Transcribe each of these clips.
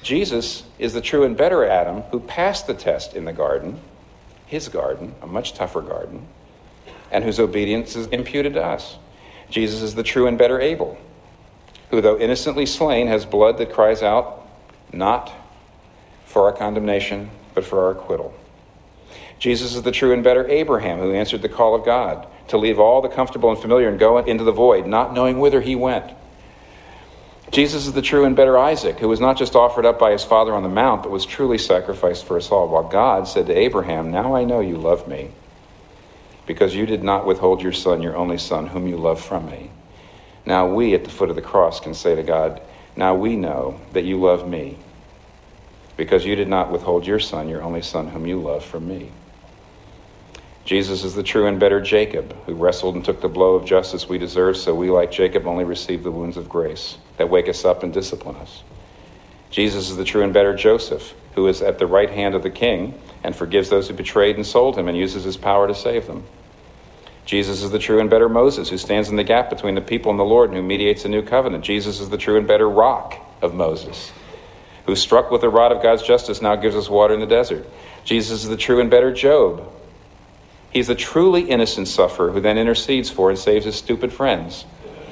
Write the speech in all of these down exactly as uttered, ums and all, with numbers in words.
Jesus is the true and better Adam who passed the test in the garden, his garden, a much tougher garden, and whose obedience is imputed to us. Jesus is the true and better Abel, who, though innocently slain, has blood that cries out, not for our condemnation, but for our acquittal. Jesus is the true and better Abraham, who answered the call of God to leave all the comfortable and familiar and go into the void, not knowing whither he went. Jesus is the true and better Isaac, who was not just offered up by his father on the mount, but was truly sacrificed for us all, while God said to Abraham, "Now I know you love me, because you did not withhold your son, your only son, whom you love from me." Now we, at the foot of the cross, can say to God, "Now we know that you love me, because you did not withhold your son, your only son, whom you love from me." Jesus is the true and better Jacob, who wrestled and took the blow of justice we deserve, so we, like Jacob, only receive the wounds of grace that wake us up and discipline us. Jesus is the true and better Joseph, who is at the right hand of the king and forgives those who betrayed and sold him and uses his power to save them. Jesus is the true and better Moses, who stands in the gap between the people and the Lord and who mediates a new covenant. Jesus is the true and better rock of Moses, who struck with the rod of God's justice now gives us water in the desert. Jesus is the true and better Job. He's the truly innocent sufferer who then intercedes for and saves his stupid friends.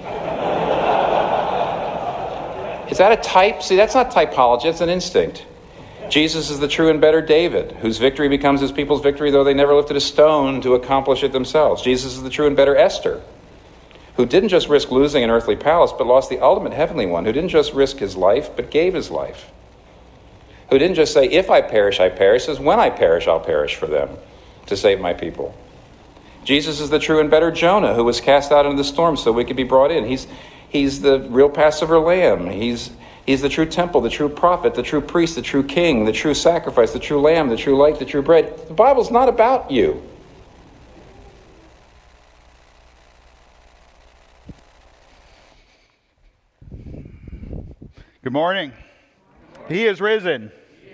Is that a type? See, that's not typology, that's an instinct. Jesus is the true and better David, whose victory becomes his people's victory, though they never lifted a stone to accomplish it themselves. Jesus is the true and better Esther, who didn't just risk losing an earthly palace, but lost the ultimate heavenly one, who didn't just risk his life, but gave his life. Who didn't just say, "If I perish, I perish," says, "When I perish, I'll perish for them, to save my people." Jesus is the true and better Jonah, who was cast out into the storm so we could be brought in. He's he's the real Passover lamb. He's he's the true temple, the true prophet, the true priest, the true king, the true sacrifice, the true lamb, the true light, the true bread. The Bible's not about you. Good morning. He is risen.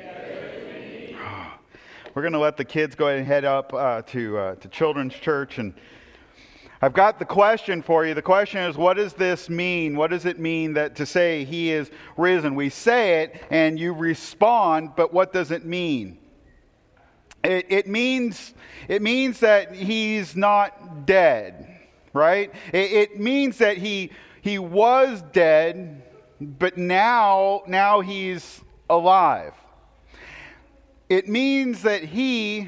We're going to let the kids go ahead and head up uh, to uh, to Children's Church, and I've got the question for you. The question is, what does this mean? What does it mean that to say he is risen? We say it and you respond, but what does it mean? It, it means it means that he's not dead, right? It, it means that he he was dead, but now now he's alive. It means that he,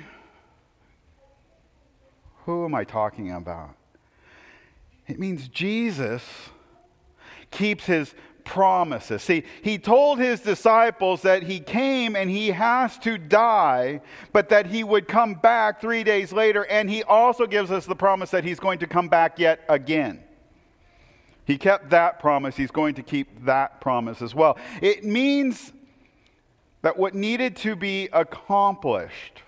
who am I talking about? It means Jesus keeps his promises. See, he told his disciples that he came and he has to die, but that he would come back three days later, and he also gives us the promise that he's going to come back yet again. He kept that promise. He's going to keep that promise as well. It means that what needed to be accomplished,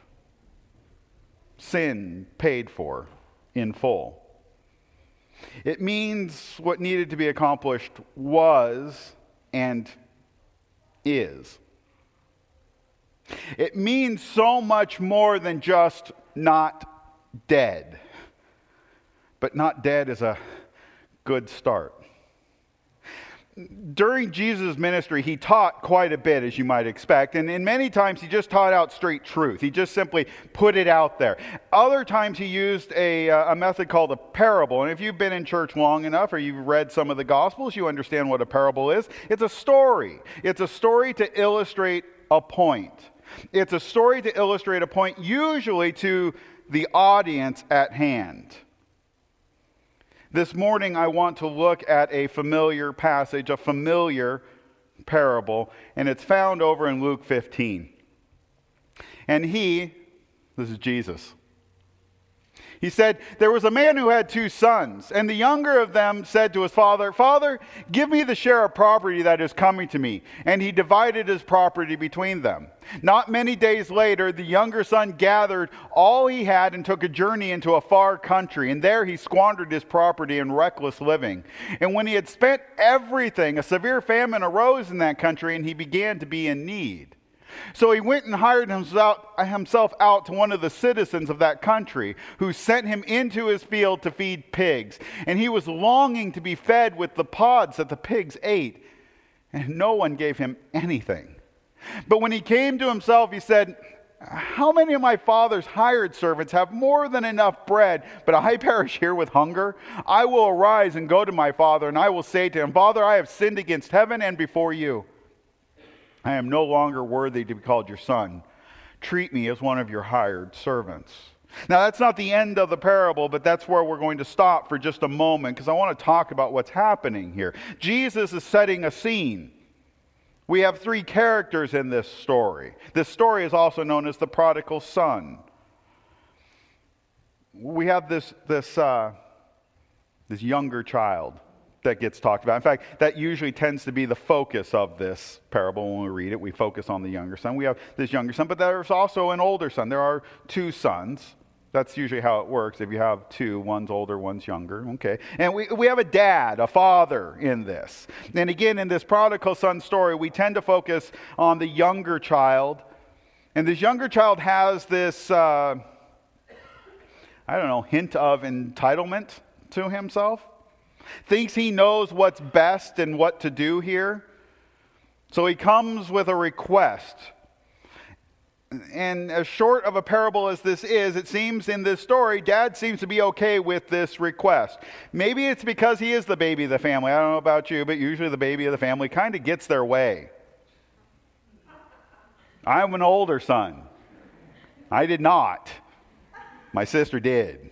sin paid for in full. It means what needed to be accomplished was and is. It means so much more than just not dead. But not dead is a good start. During Jesus' ministry, he taught quite a bit, as you might expect. And, and many times he just taught out straight truth. He just simply put it out there. Other times he used a, uh, a method called a parable. And if you've been in church long enough or you've read some of the Gospels, you understand what a parable is. It's a story. It's a story to illustrate a point. It's a story to illustrate a point, usually to the audience at hand. This morning, I want to look at a familiar passage, a familiar parable, and it's found over in Luke fifteen. And he, this is Jesus, he said, "There was a man who had two sons, and the younger of them said to his father, 'Father, give me the share of property that is coming to me.' And he divided his property between them. Not many days later, the younger son gathered all he had and took a journey into a far country. And there he squandered his property in reckless living. And when he had spent everything, a severe famine arose in that country, and he began to be in need. So he went and hired himself, himself out to one of the citizens of that country, who sent him into his field to feed pigs. And he was longing to be fed with the pods that the pigs ate, and no one gave him anything. But when he came to himself, he said, how many of my father's hired servants have more than enough bread, but I perish here with hunger? I will arise and go to my father, and I will say to him, Father, I have sinned against heaven and before you. I am no longer worthy to be called your son. Treat me as one of your hired servants. Now, that's not the end of the parable, but that's where we're going to stop for just a moment, because I want to talk about what's happening here. Jesus is setting a scene. We have three characters in this story. This story is also known as the prodigal son. We have this, this, uh, this younger child that gets talked about. In fact, that usually tends to be the focus of this parable. When we read it, we focus on the younger son. We have this younger son, but there's also an older son. There are two sons. That's usually how it works. If you have two, one's older, one's younger. Okay. And we, we have a dad, a father in this. And again, in this prodigal son story, we tend to focus on the younger child. And this younger child has this, uh, I don't know, hint of entitlement to himself. Thinks he knows what's best and what to do here. So he comes with a request. And as short of a parable as this is, it seems in this story, Dad seems to be okay with this request. Maybe it's because he is the baby of the family. I don't know about you, but usually the baby of the family kind of gets their way. I'm an older son. I did not. My sister did.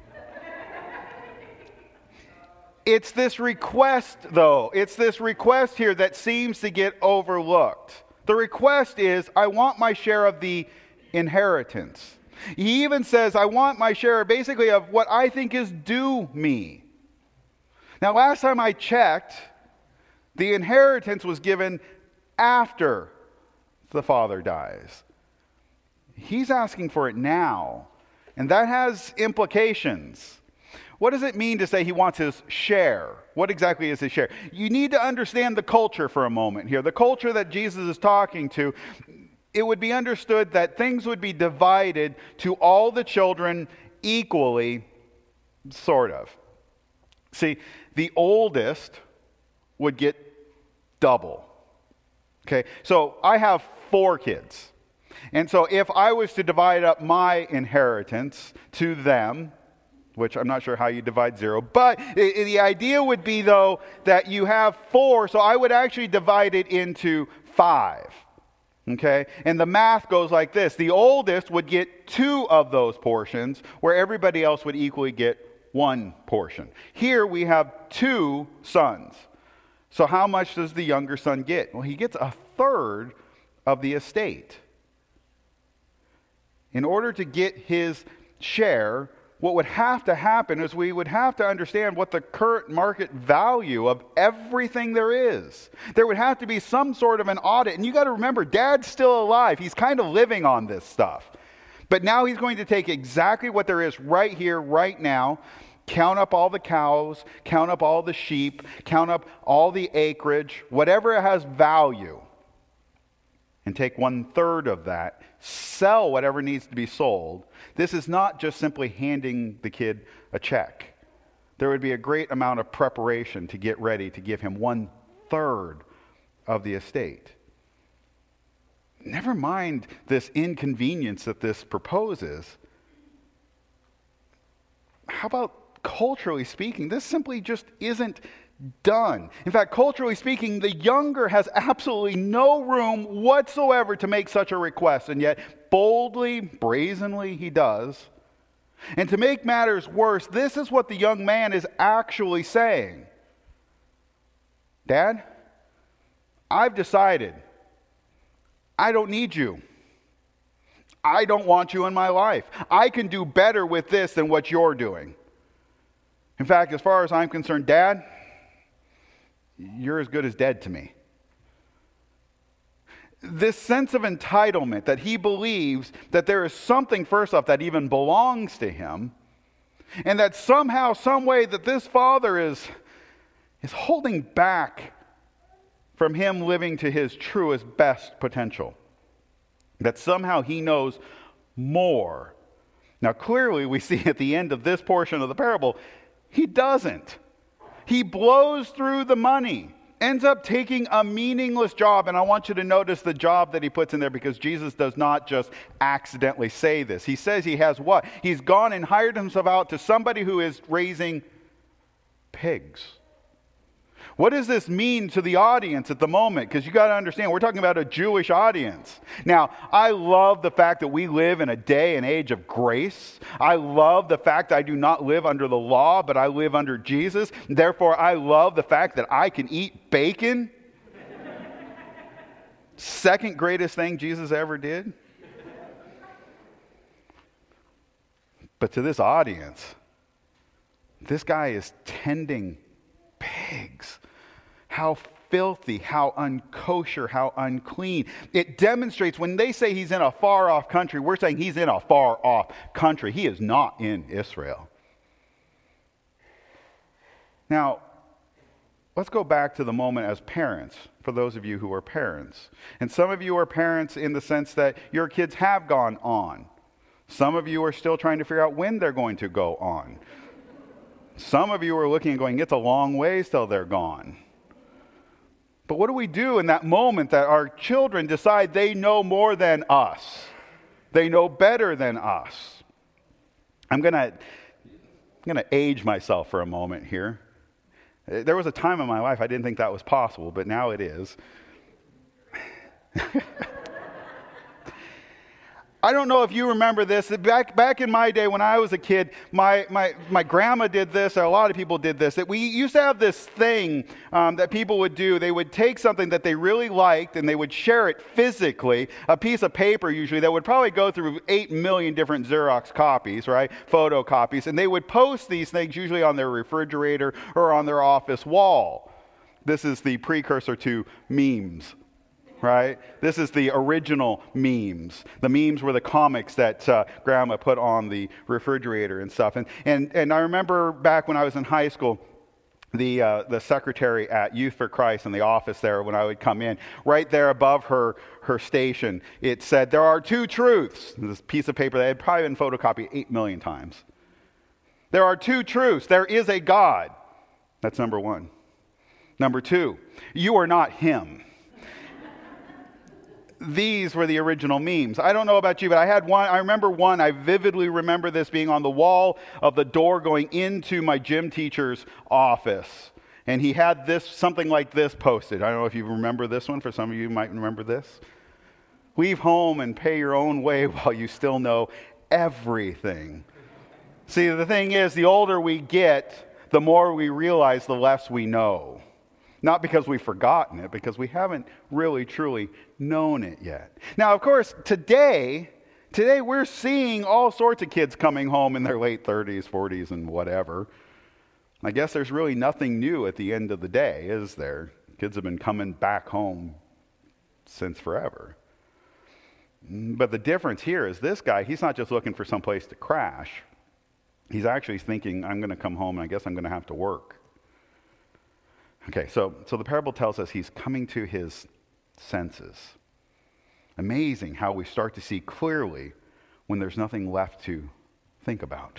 It's this request, though. It's this request here that seems to get overlooked. The request is, I want my share of the inheritance. He even says, I want my share basically of what I think is due me. Now, last time I checked, the inheritance was given after the father dies. He's asking for it now, and that has implications. What does it mean to say he wants his share? What exactly is his share? You need to understand the culture for a moment here. The culture that Jesus is talking to, it would be understood that things would be divided to all the children equally, sort of. See, the oldest would get double. Okay, so I have four kids. And so if I was to divide up my inheritance to them, which I'm not sure how you divide zero. But the idea would be, though, that you have four, so I would actually divide it into five. Okay? And the math goes like this. The oldest would get two of those portions, where everybody else would equally get one portion. Here we have two sons. So how much does the younger son get? Well, he gets a third of the estate. In order to get his share, what would have to happen is we would have to understand what the current market value of everything there is. There would have to be some sort of an audit. And you got to remember, Dad's still alive. He's kind of living on this stuff. But now he's going to take exactly what there is right here, right now, count up all the cows, count up all the sheep, count up all the acreage, whatever has value, and take one third of that, sell whatever needs to be sold. This is not just simply handing the kid a check. There would be a great amount of preparation to get ready to give him one third of the estate. Never mind this inconvenience that this proposes. How about culturally speaking? This simply just isn't done. In fact, culturally speaking, the younger has absolutely no room whatsoever to make such a request, and yet boldly, brazenly, he does. And to make matters worse, this is what the young man is actually saying. Dad, I've decided I don't need you. I don't want you in my life. I can do better with this than what you're doing. In fact, as far as I'm concerned, Dad, you're as good as dead to me. This sense of entitlement that he believes that there is something, first off, that even belongs to him, and that somehow, some way that this father is, is holding back from him living to his truest, best potential. That somehow he knows more. Now, clearly, we see at the end of this portion of the parable, he doesn't. He blows through the money ends up taking a meaningless job. And I want you to notice the job that he puts in there, because Jesus does not just accidentally say this. He says he has what? He's gone and hired himself out to somebody who is raising pigs. What does this mean to the audience at the moment? Because you got to understand, we're talking about a Jewish audience. Now, I love the fact that we live in a day and age of grace. I love the fact that I do not live under the law, but I live under Jesus. Therefore, I love the fact that I can eat bacon. Second greatest thing Jesus ever did. But to this audience, this guy is tending pigs. How filthy, how unkosher, how unclean. It demonstrates when they say he's in a far off country, we're saying he's in a far off country. He is not in Israel. Now, let's go back to the moment as parents, for those of you who are parents. And some of you are parents in the sense that your kids have gone on. Some of you are still trying to figure out when they're going to go on. Some of you are looking and going, it's a long ways till they're gone. But what do we do in that moment that our children decide they know more than us? They know better than us. I'm going to I'm going to age myself for a moment here. There was a time in my life I didn't think that was possible, but now it is. I don't know if you remember this. Back back in my day when I was a kid, my my, my grandma did this, or a lot of people did this, that we used to have this thing um, that people would do. They would take something that they really liked and they would share it physically, a piece of paper usually that would probably go through eight million different Xerox copies, right? Photocopies. And they would post these things usually on their refrigerator or on their office wall. This is the precursor to memes. Right? This is the original memes. The memes were the comics that uh, Grandma put on the refrigerator and stuff. And and and I remember back when I was in high school, the uh, the secretary at Youth for Christ in the office there, when I would come in, right there above her her station, it said, "There are two truths." This piece of paper that had probably been photocopied eight million times. There are two truths. There is a God. That's number one. Number two, you are not him. These were the original memes. I don't know about you, but I had one. I remember one. I vividly remember this being on the wall of the door going into my gym teacher's office. And he had this, something like this posted. I don't know if you remember this one. For some of you, you might remember this. Leave home and pay your own way while you still know everything. See, the thing is, the older we get, the more we realize the less we know. Not because we've forgotten it, because we haven't really, truly known it yet. Now, of course, today, today we're seeing all sorts of kids coming home in their late thirties, forties, and whatever. I guess there's really nothing new at the end of the day, is there? Kids have been coming back home since forever. But the difference here is this guy, he's not just looking for some place to crash. He's actually thinking, I'm going to come home and I guess I'm going to have to work. Okay, so, so the parable tells us he's coming to his senses. Amazing how we start to see clearly when there's nothing left to think about.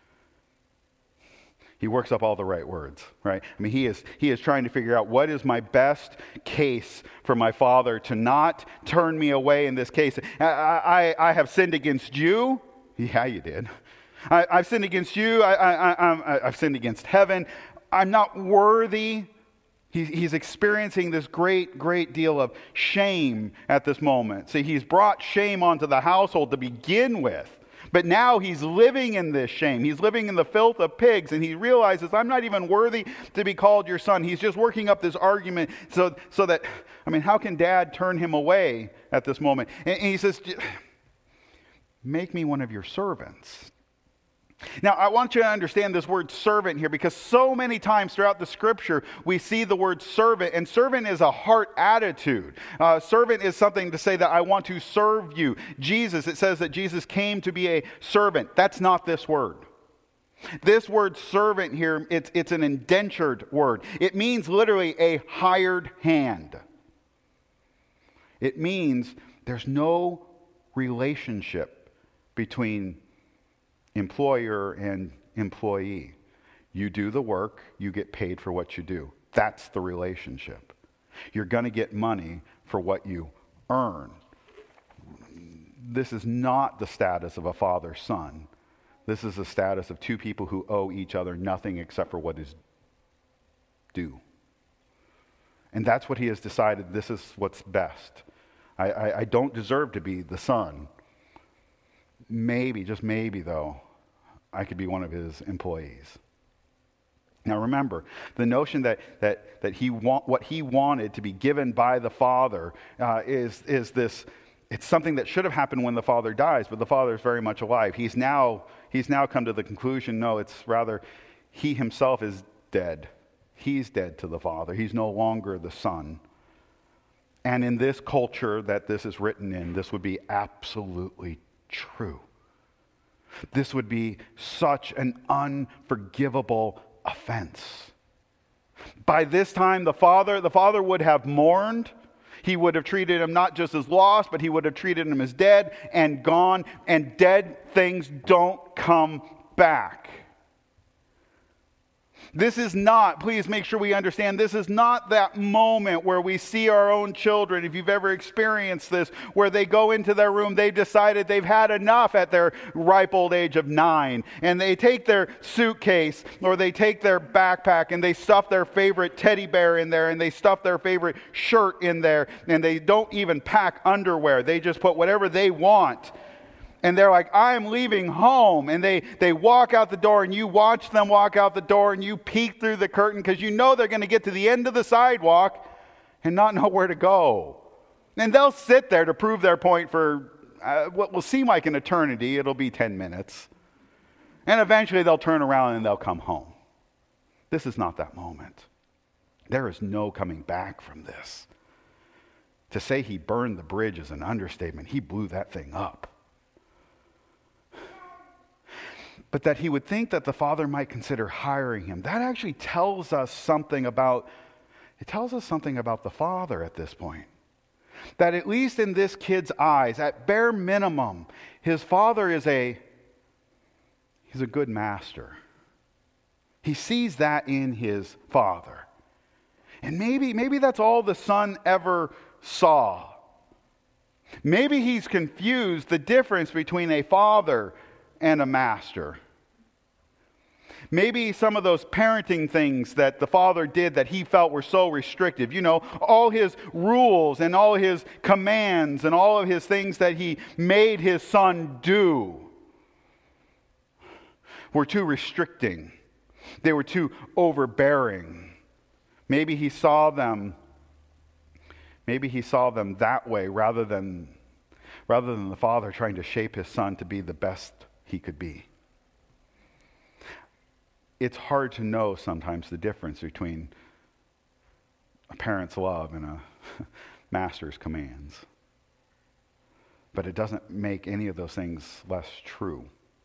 He works up all the right words, right? I mean, he is he is trying to figure out what is my best case for my father to not turn me away in this case. I, I, I have sinned against you. Yeah, you did. I, I've sinned against you. I, I, I, I've sinned against heaven. I'm not worthy. He's experiencing this great, great deal of shame at this moment. See, he's brought shame onto the household to begin with. But now he's living in this shame. He's living in the filth of pigs, and he realizes, I'm not even worthy to be called your son. He's just working up this argument so, so that, I mean, how can dad turn him away at this moment? And, and he says, make me one of your servants. Now, I want you to understand this word servant here, because so many times throughout the scripture, we see the word servant, and servant is a heart attitude. Uh, servant is something to say that I want to serve you. Jesus, it says that Jesus came to be a servant. That's not this word. This word servant here, it's, it's an indentured word. It means literally a hired hand. It means there's no relationship between employer and employee. You do the work, you get paid for what you do. That's the relationship. You're going to get money for what you earn. This is not the status of a father-son. This is the status of two people who owe each other nothing except for what is due. And that's what he has decided. This is what's best. I, I, I don't deserve to be the son. Maybe, just maybe though, I could be one of his employees. Now remember, the notion that that that he want what he wanted to be given by the Father uh, is is this. It's something that should have happened when the Father dies, but the Father is very much alive. He's now he's now come to the conclusion. No, it's rather he himself is dead. He's dead to the Father. He's no longer the Son. And in this culture that this is written in, this would be absolutely true. This would be such an unforgivable offense. By this time, the father, the father would have mourned. He would have treated him not just as lost, but he would have treated him as dead and gone. And dead things don't come back. This is not, please make sure we understand, this is not that moment where we see our own children, if you've ever experienced this, where they go into their room, they've decided they've had enough at their ripe old age of nine, and they take their suitcase or they take their backpack and they stuff their favorite teddy bear in there and they stuff their favorite shirt in there, and they don't even pack underwear. They just put whatever they want. And they're like, I'm leaving home. And they, they walk out the door, and you watch them walk out the door, and you peek through the curtain because you know they're going to get to the end of the sidewalk and not know where to go. And they'll sit there to prove their point for uh, what will seem like an eternity. It'll be ten minutes. And eventually they'll turn around and they'll come home. This is not that moment. There is no coming back from this. To say he burned the bridge is an understatement. He blew that thing up. But that he would think that the Father might consider hiring him, that actually tells us something about, it tells us something about the Father at this point. That at least in this kid's eyes, at bare minimum, his father is a, he's a good master. He sees that in his father. And maybe, maybe that's all the son ever saw. Maybe he's confused the difference between a father and a master. Maybe some of those parenting things that the father did that he felt were so restrictive, you know, all his rules and all his commands and all of his things that he made his son do were too restricting. They were too overbearing. Maybe he saw them, maybe he saw them that way rather than, rather than the father trying to shape his son to be the best he could be. It's hard to know sometimes the difference between a parent's love and a master's commands. But it doesn't make any of those things less true.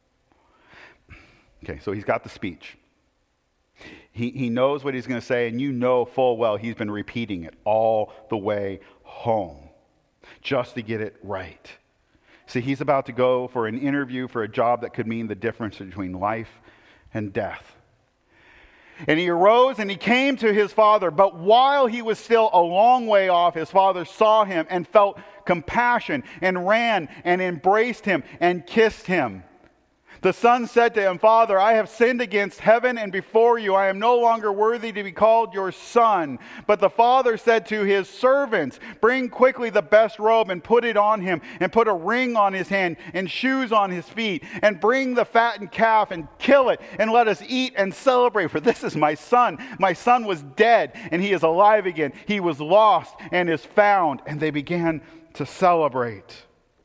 Okay, so he's got the speech. He, he knows what he's going to say, and you know full well he's been repeating it all the way home just to get it right. See, he's about to go for an interview for a job that could mean the difference between life and death. And he arose and he came to his father. But while he was still a long way off, his father saw him and felt compassion and ran and embraced him and kissed him. The son said to him, Father, I have sinned against heaven and before you. I am no longer worthy to be called your son. But the father said to his servants, Bring quickly the best robe and put it on him, and put a ring on his hand and shoes on his feet, and bring the fattened calf and kill it, and let us eat and celebrate. For this is my son. My son was dead, and he is alive again. He was lost and is found. And they began to celebrate.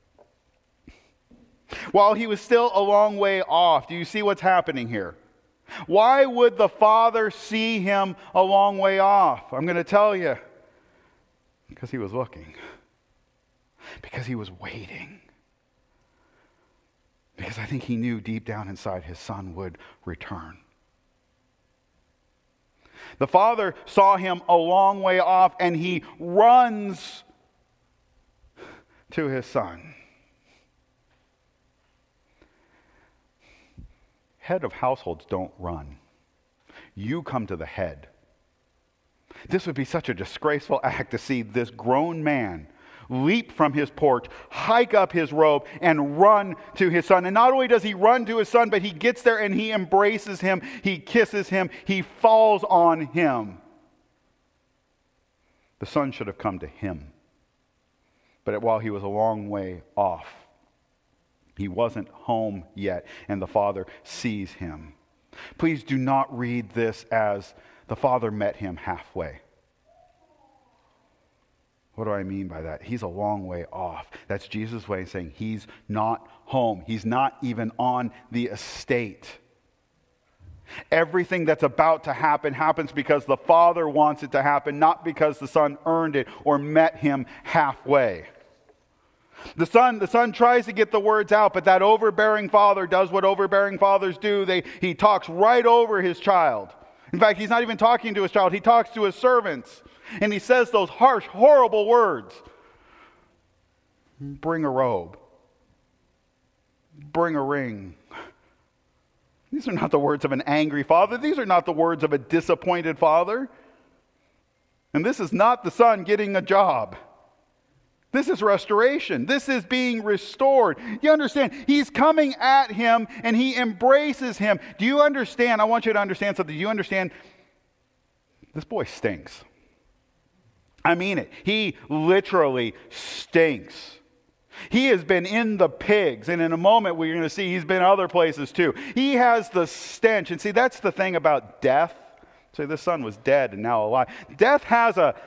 While he was still a long way off, do you see what's happening here? Why would the father see him a long way off? I'm going to tell you. Because he was looking. Because he was waiting. Because I think he knew deep down inside his son would return. The father saw him a long way off, and he runs to his son. Head of households don't run. You come to the head. This would be such a disgraceful act to see this grown man leap from his porch, hike up his robe, and run to his son. And not only does he run to his son, but he gets there and he embraces him, he kisses him, he falls on him. The son should have come to him. But while he was a long way off, he wasn't home yet, and the father sees him. Please do not read this as the father met him halfway. What do I mean by that? He's a long way off. That's Jesus' way of saying he's not home. He's not even on the estate. Everything that's about to happen happens because the Father wants it to happen, not because the Son earned it or met him halfway. The son, the son tries to get the words out, but that overbearing father does what overbearing fathers do. They, he talks right over his child. In fact, he's not even talking to his child. He talks to his servants. And he says those harsh, horrible words. Bring a robe. Bring a ring. These are not the words of an angry father. These are not the words of a disappointed father. And this is not the son getting a job. This is restoration. This is being restored. You understand? He's coming at him and he embraces him. Do you understand? I want you to understand something. Do you understand? This boy stinks. I mean it. He literally stinks. He has been in the pigs, and in a moment we're going to see he's been other places too. He has the stench. And see, that's the thing about death. Say, this son was dead and now alive. Death has a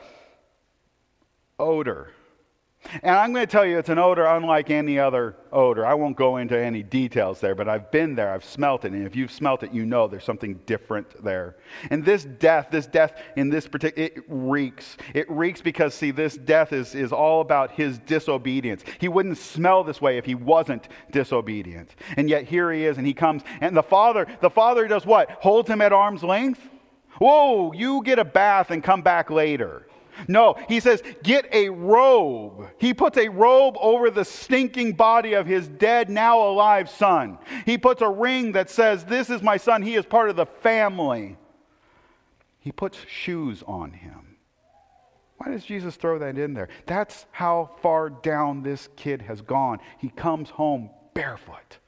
odor. And I'm going to tell you it's an odor unlike any other odor. I won't go into any details there, but I've been there, I've smelt it, and if you've smelt it, you know there's something different there. And this death, this death in this particular, it reeks. It reeks because, see, this death is, is all about his disobedience. He wouldn't smell this way if he wasn't disobedient. And yet here he is, and he comes, and the father, the father does what? Holds him at arm's length? Whoa, you get a bath and come back later. No, he says, get a robe. He puts a robe over the stinking body of his dead, now alive son. He puts a ring that says, this is my son. He is part of the family. He puts shoes on him. Why does Jesus throw that in there? That's how far down this kid has gone. He comes home barefoot.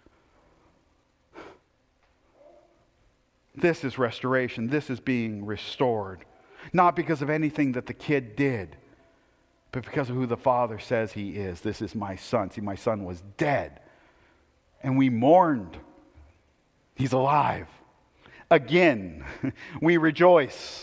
This is restoration. This is being restored. Not because of anything that the kid did, but because of who the father says he is. This is my son. See, my son was dead. And we mourned. He's alive. Again, we rejoice.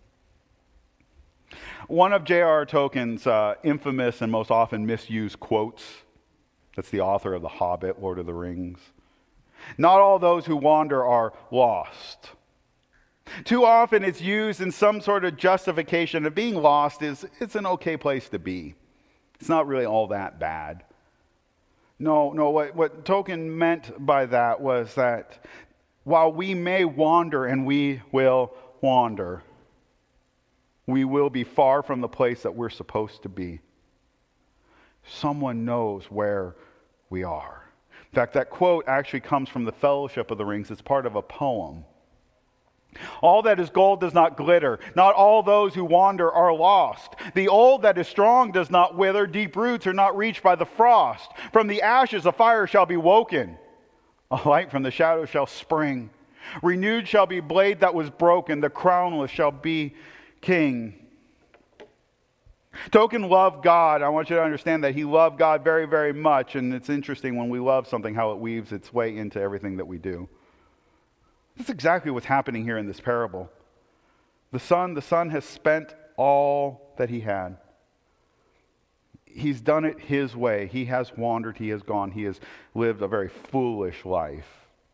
One of J R R. Tolkien's uh, infamous and most often misused quotes, that's the author of The Hobbit, Lord of the Rings. Not all those who wander are lost. Too often it's used in some sort of justification of being lost is it's an okay place to be. It's not really all that bad. No, no, what, what Tolkien meant by that was that while we may wander and we will wander, we will be far from the place that we're supposed to be. Someone knows where we are. In fact, that quote actually comes from the Fellowship of the Rings. It's part of a poem. All that is gold does not glitter. Not all those who wander are lost. The old that is strong does not wither. Deep roots are not reached by the frost. From the ashes a fire shall be woken. A light from the shadow shall spring. Renewed shall be blade that was broken. The crownless shall be king. Tolkien loved God. I want you to understand that he loved God very, very much. And it's interesting when we love something how it weaves its way into everything that we do. That's exactly what's happening here in this parable. The son, the son has spent all that he had. He's done it his way. He has wandered. He has gone. He has lived a very foolish life.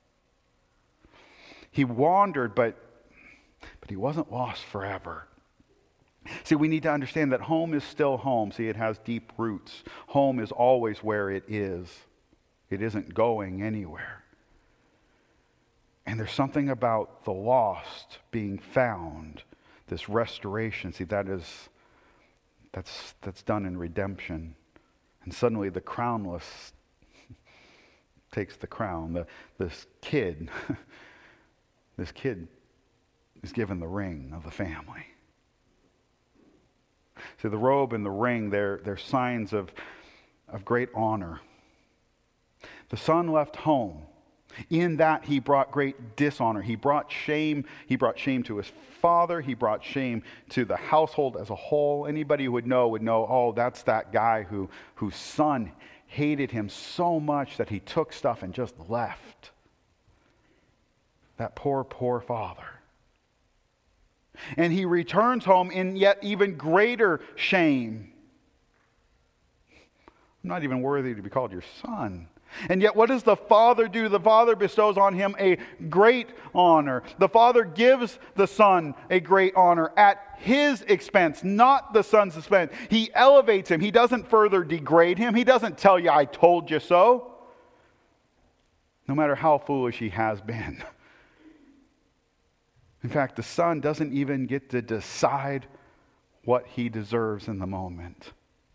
He wandered, but, but he wasn't lost forever. See, we need to understand that home is still home. See, it has deep roots. Home is always where it is. It isn't going anywhere. And there's something about the lost being found, this restoration. See, that is, that's, that's done in redemption. And suddenly the crownless takes the crown. The, this kid, this kid is given the ring of the family. See, the robe and the ring, they're, they're signs of, of great honor. The son left home. In that, he brought great dishonor. He brought shame. He brought shame to his father. He brought shame to the household as a whole. Anybody who would know would know, oh, that's that guy who, whose son hated him so much that he took stuff and just left. That poor, poor father. And he returns home in yet even greater shame. I'm not even worthy to be called your son. And yet what does the Father do? The Father bestows on him a great honor. The Father gives the Son a great honor at his expense, not the Son's expense. He elevates him. He doesn't further degrade him. He doesn't tell you, I told you so. No matter how foolish he has been. In fact, the Son doesn't even get to decide what he deserves in the moment.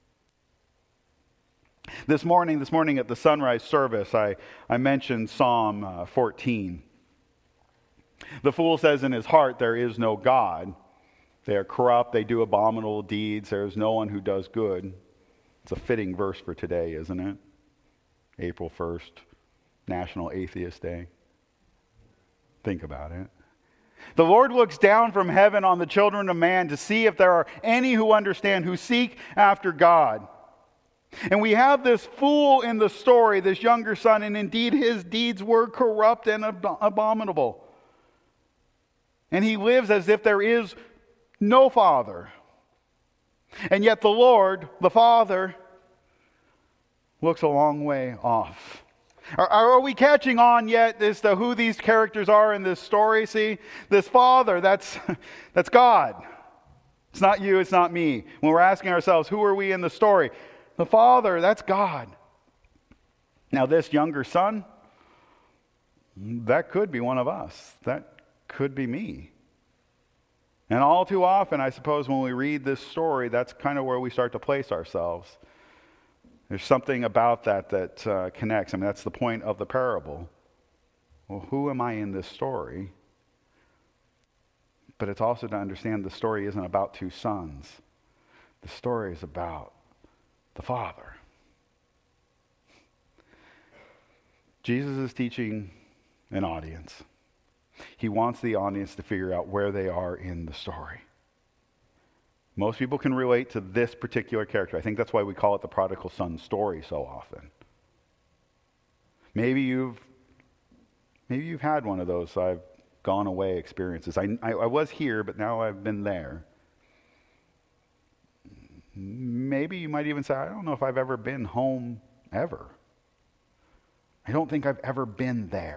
This morning, this morning at the sunrise service, I, I mentioned Psalm uh, fourteen. The fool says in his heart, there is no God. They are corrupt, they do abominable deeds, there is no one who does good. It's a fitting verse for today, isn't it? April first, National Atheist Day. Think about it. The Lord looks down from heaven on the children of man to see if there are any who understand, who seek after God. And we have this fool in the story, this younger son, and indeed his deeds were corrupt and ab- abominable. And he lives as if there is no father. And yet the Lord, the Father, looks a long way off. Are, are we catching on yet as to who these characters are in this story? See, this Father, that's, that's God. It's not you, it's not me. When we're asking ourselves, who are we in the story? The Father, that's God. Now this younger son, that could be one of us. That could be me. And all too often, I suppose, when we read this story, that's kind of where we start to place ourselves. There's something about that that uh, connects. I mean, that's the point of the parable. Well, who am I in this story? But it's also to understand the story isn't about two sons. The story is about the Father. Jesus is teaching an audience. He wants the audience to figure out where they are in the story. Most people can relate to this particular character. I think that's why we call it the prodigal son story so often. Maybe you've maybe you've had one of those I've gone away experiences. I, I, I was here, but now I've been there. Maybe you might even say, I don't know if I've ever been home ever. I don't think I've ever been there.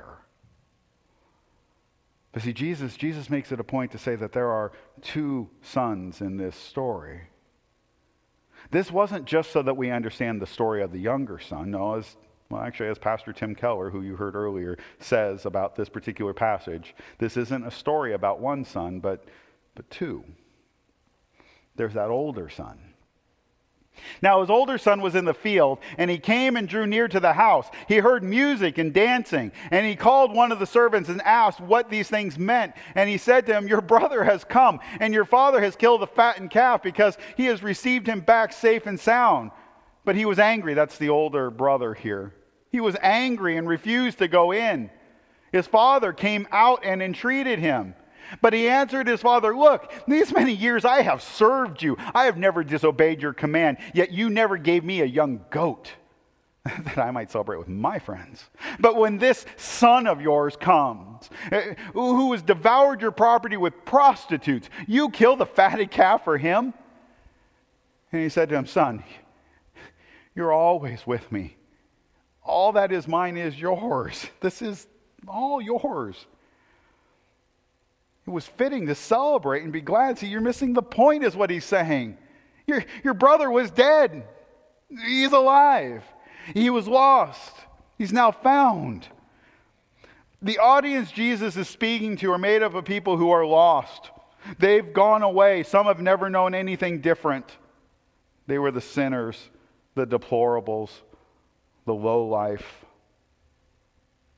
But see, Jesus, Jesus makes it a point to say that there are two sons in this story. This wasn't just so that we understand the story of the younger son. No, as well, actually, as Pastor Tim Keller, who you heard earlier, says about this particular passage, this isn't a story about one son, but, but two. There's that older son. Now his older son was in the field, and he came and drew near to the house. He heard music and dancing, and he called one of the servants and asked what these things meant. And he said to him, your brother has come, and your father has killed the fattened calf because he has received him back safe and sound. But he was angry. That's the older brother here. He was angry and refused to go in. His father came out and entreated him. But he answered his father, look, these many years I have served you. I have never disobeyed your command, yet you never gave me a young goat that I might celebrate with my friends. But when this son of yours comes, who has devoured your property with prostitutes, you kill the fatted calf for him? And he said to him, son, you're always with me. All that is mine is yours. This is all yours. It was fitting to celebrate and be glad. See, you're missing the point is what he's saying. Your, your brother was dead. He's alive. He was lost. He's now found. The audience Jesus is speaking to are made up of people who are lost. They've gone away. Some have never known anything different. They were the sinners, the deplorables, the lowlife,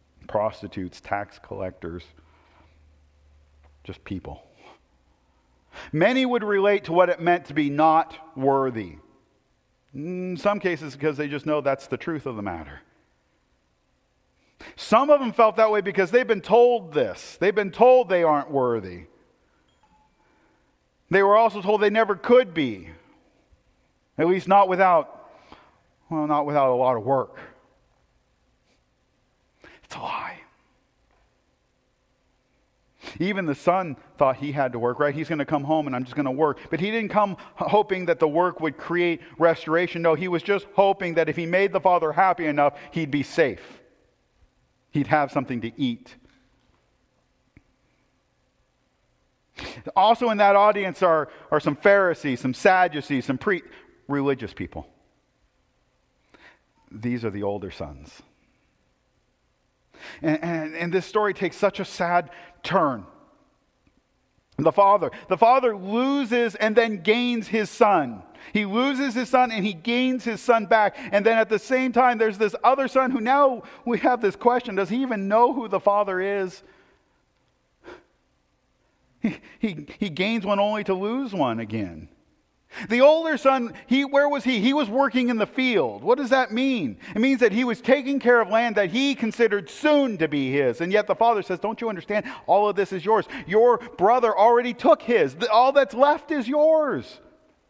prostitutes, tax collectors. Just people. Many would relate to what it meant to be not worthy. In some cases, because they just know that's the truth of the matter. Some of them felt that way because they've been told this. They've been told they aren't worthy. They were also told they never could be. At least not without, well, not without a lot of work. It's a lie. Even the son thought he had to work, right? He's going to come home and I'm just going to work. But he didn't come hoping that the work would create restoration. No, he was just hoping that if he made the father happy enough, he'd be safe. He'd have something to eat. Also in that audience are, are some Pharisees, some Sadducees, some pre-religious people. These are the older sons. And, and, and this story takes such a sad turn. The father, the father loses and then gains his son. He loses his son and he gains his son back. And then at the same time, there's this other son who now we have this question. Does he even know who the father is? He, he, he gains one only to lose one again. The older son, he where was he? He was working in the field. What does that mean? It means that he was taking care of land that he considered soon to be his. And yet the father says, don't you understand? All of this is yours. Your brother already took his. All that's left is yours.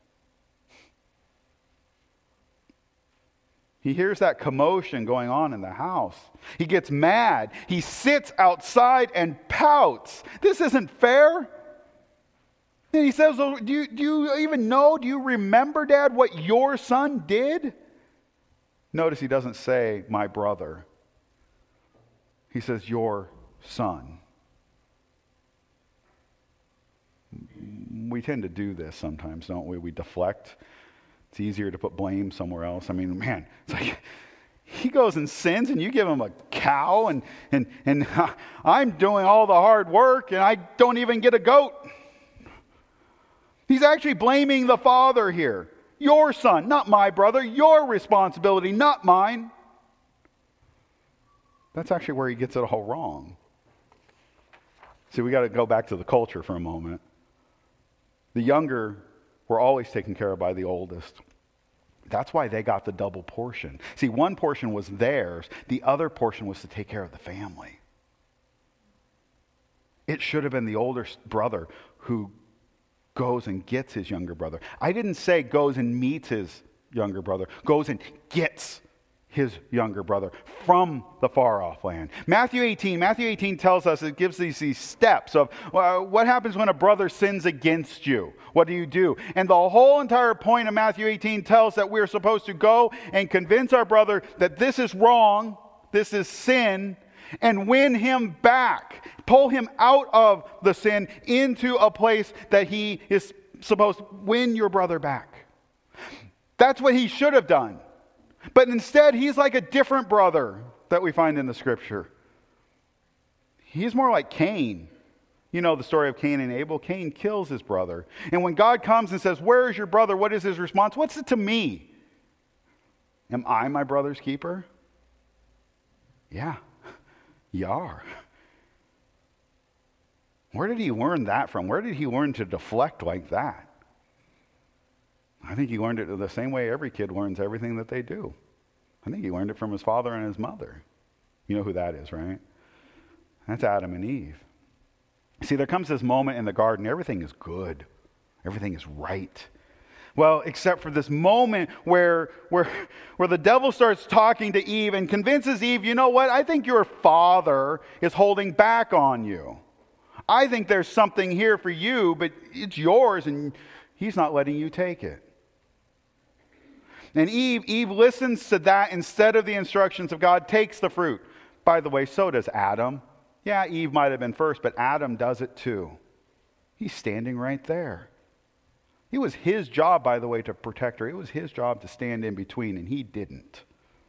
He hears that commotion going on in the house. He gets mad. He sits outside and pouts. This isn't fair. And he says, oh, do, you, do you even know, do you remember, Dad, what your son did? Notice he doesn't say, my brother. He says, your son. We tend to do this sometimes, don't we? We deflect. It's easier to put blame somewhere else. I mean, man, it's like he goes and sins and you give him a cow and, and, and I'm doing all the hard work and I don't even get a goat. He's actually blaming the father here. Your son, not my brother. Your responsibility, not mine. That's actually where he gets it all wrong. See, we got to go back to the culture for a moment. The younger were always taken care of by the oldest. That's why they got the double portion. See, one portion was theirs. The other portion was to take care of the family. It should have been the older brother who goes and gets his younger brother. I didn't say goes and meets his younger brother. Goes and gets his younger brother from the far off land. Matthew eighteen, Matthew eighteen tells us, it gives these, these steps of uh, what happens when a brother sins against you. What do you do? And the whole entire point of Matthew eighteen tells that we're supposed to go and convince our brother that this is wrong, this is sin, and win him back. Pull him out of the sin into a place that he is supposed to win your brother back. That's what he should have done. But instead, he's like a different brother that we find in the scripture. He's more like Cain. You know the story of Cain and Abel. Cain kills his brother. And when God comes and says, where is your brother? What is his response? What's it to me? Am I my brother's keeper? Yeah. You are. Where did he learn that from? Where did he learn to deflect like that? I think he learned it the same way every kid learns everything that they do. I think he learned it from his father and his mother. You know who that is, right? That's Adam and Eve. See, there comes this moment in the garden, everything is good. Everything is right. Well, except for this moment where, where, where the devil starts talking to Eve and convinces Eve, you know what? I think your father is holding back on you. I think there's something here for you, but it's yours and he's not letting you take it. And Eve, Eve listens to that instead of the instructions of God, takes the fruit. By the way, so does Adam. Yeah, Eve might have been first, but Adam does it too. He's standing right there. It was his job, by the way, to protect her. It was his job to stand in between, and he didn't.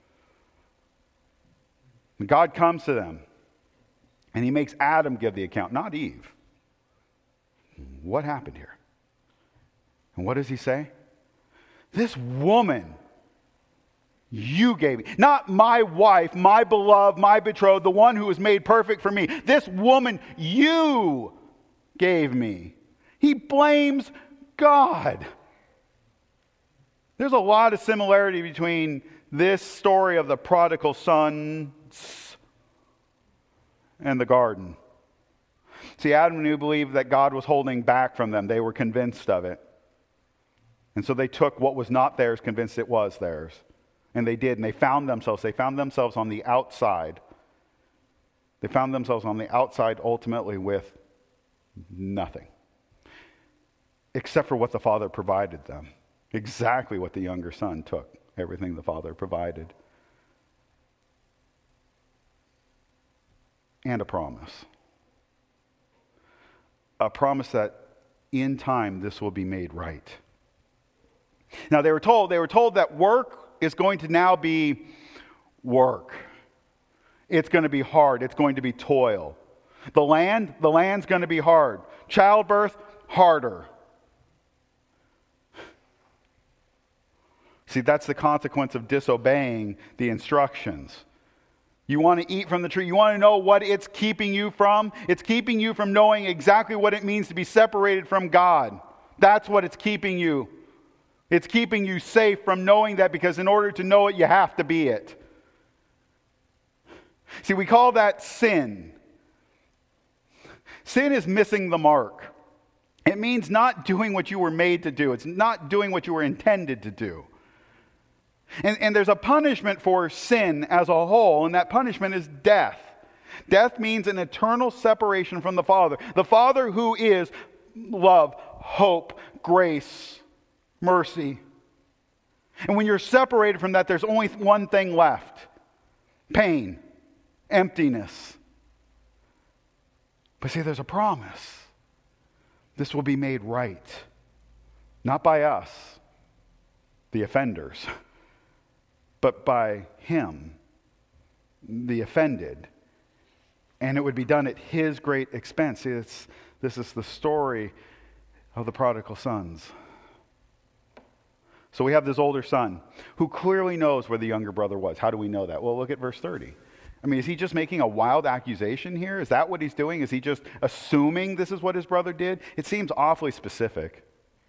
And God comes to them, and he makes Adam give the account, not Eve. What happened here? And what does he say? This woman you gave me, not my wife, my beloved, my betrothed, the one who was made perfect for me. This woman you gave me. He blames God. There's a lot of similarity between this story of the prodigal sons and the garden. See, Adam and Eve believed that God was holding back from them. They were convinced of it. And so they took what was not theirs, convinced it was theirs. And they did, and they found themselves. They found themselves on the outside. They found themselves on the outside ultimately with nothing. Except for what the Father provided them. Exactly what the younger son took. Everything the Father provided. And a promise. A promise that in time this will be made right. Now they were told, they were told that work is going to now be work. It's going to be hard. It's going to be toil. The land, the land's going to be hard. Childbirth, harder. See, that's the consequence of disobeying the instructions. You want to eat from the tree. You want to know what it's keeping you from? It's keeping you from knowing exactly what it means to be separated from God. That's what it's keeping you. It's keeping you safe from knowing that, because in order to know it, you have to be it. See, we call that sin. Sin is missing the mark. It means not doing what you were made to do. It's not doing what you were intended to do. And, and there's a punishment for sin as a whole, and that punishment is death. Death means an eternal separation from the Father. The Father who is love, hope, grace, mercy. And when you're separated from that, there's only one thing left. Pain, emptiness. But see, there's a promise. This will be made right. Not by us, the offenders, but by Him, the offended. And it would be done at His great expense. See, it's, this is the story of the prodigal sons. So we have this older son who clearly knows where the younger brother was. How do we know that? Well, look at verse thirty. I mean, is he just making a wild accusation here? Is that what he's doing? Is he just assuming this is what his brother did? It seems awfully specific.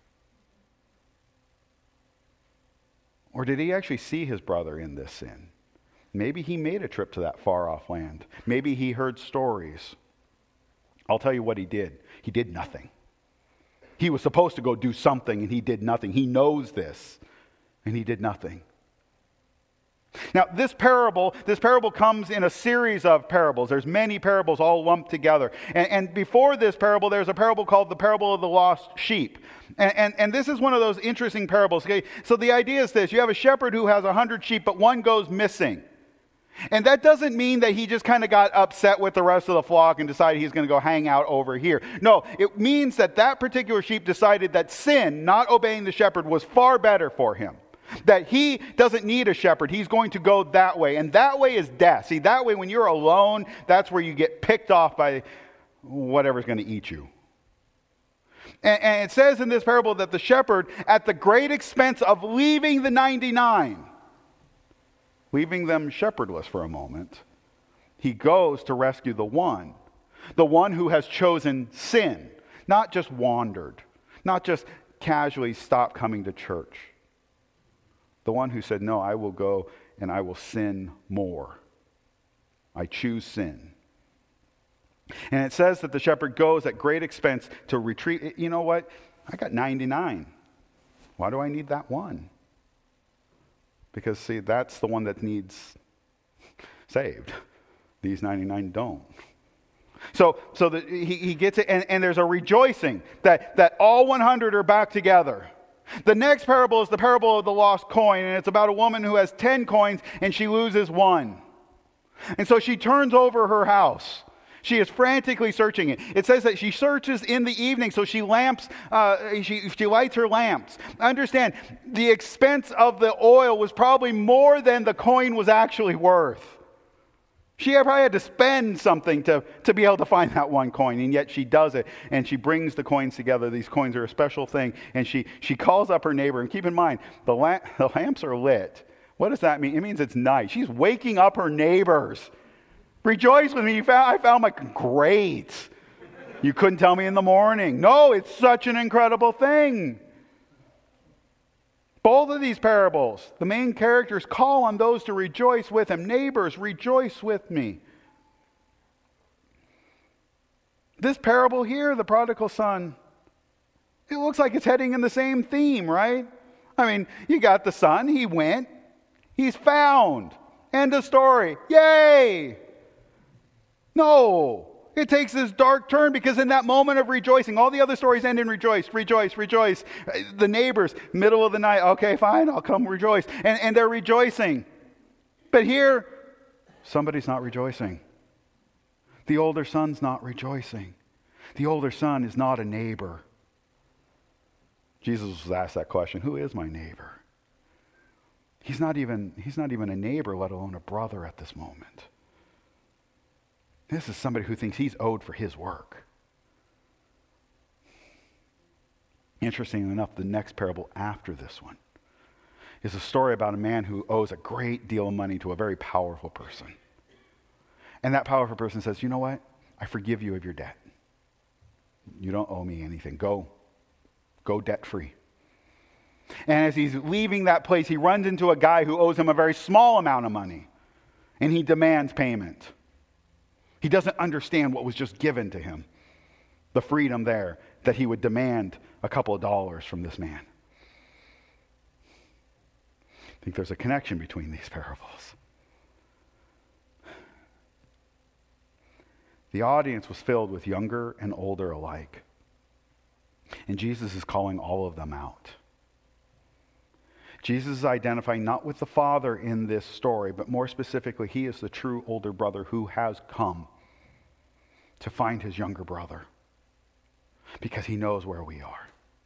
Or did he actually see his brother in this sin? Maybe he made a trip to that far-off land. Maybe he heard stories. I'll tell you what he did. He did nothing. He was supposed to go do something, and he did nothing. He knows this, and he did nothing. Now, this parable, this parable comes in a series of parables. There's many parables all lumped together. And, and before this parable, there's a parable called the parable of the lost sheep. And, and, and this is one of those interesting parables. Okay? So the idea is this. You have a shepherd who has a hundred sheep, but one goes missing. And that doesn't mean that he just kind of got upset with the rest of the flock and decided he's going to go hang out over here. No, it means that that particular sheep decided that sin, not obeying the shepherd, was far better for him. That he doesn't need a shepherd. He's going to go that way. And that way is death. See, that way when you're alone, that's where you get picked off by whatever's going to eat you. And, and it says in this parable that the shepherd, at the great expense of leaving the ninety-nine, leaving them shepherdless for a moment, he goes to rescue the one. The one who has chosen sin. Not just wandered. Not just casually stopped coming to church. The one who said, no, I will go and I will sin more. I choose sin. And it says that the shepherd goes at great expense to retrieve. You know what? I got ninety-nine. Why do I need that one? Because, see, that's the one that needs saved. These ninety-nine don't. So so the, he, he gets it, and, and there's a rejoicing that, that all one hundred are back together. The next parable is the parable of the lost coin, and it's about a woman who has ten coins, and she loses one. And so she turns over her house. She is frantically searching it. It says that she searches in the evening, so she lamps. Uh, she, she lights her lamps. Understand, the expense of the oil was probably more than the coin was actually worth. She probably had to spend something to, to be able to find that one coin, and yet she does it, and she brings the coins together. These coins are a special thing, and she, she calls up her neighbor, and keep in mind, the, la- the lamps are lit. What does that mean? It means it's night. She's waking up her neighbors. Rejoice with me. You found, I found my, great. You couldn't tell me in the morning. No, it's such an incredible thing. Both of these parables, the main characters call on those to rejoice with him. Neighbors, rejoice with me. This parable here, the prodigal son, it looks like it's heading in the same theme, right? I mean, you got the son, he went, he's found. End of story. Yay! No. It takes this dark turn because in that moment of rejoicing, all the other stories end in rejoice, rejoice, rejoice. The neighbors, middle of the night, okay, fine, I'll come rejoice. And, and they're rejoicing. But here, somebody's not rejoicing. The older son's not rejoicing. The older son is not a neighbor. Jesus was asked that question, who is my neighbor? He's not even, he's not even a neighbor, let alone a brother at this moment. This is somebody who thinks he's owed for his work. Interestingly enough, the next parable after this one is a story about a man who owes a great deal of money to a very powerful person. And that powerful person says, you know what? I forgive you of your debt. You don't owe me anything. Go. Go debt-free. And as he's leaving that place, he runs into a guy who owes him a very small amount of money. And he demands payment. He doesn't understand what was just given to him. The freedom there that he would demand a couple of dollars from this man. I think there's a connection between these parables. The audience was filled with younger and older alike. And Jesus is calling all of them out. Jesus is identifying not with the Father in this story, but more specifically, he is the true older brother who has come to find his younger brother because he knows where we are.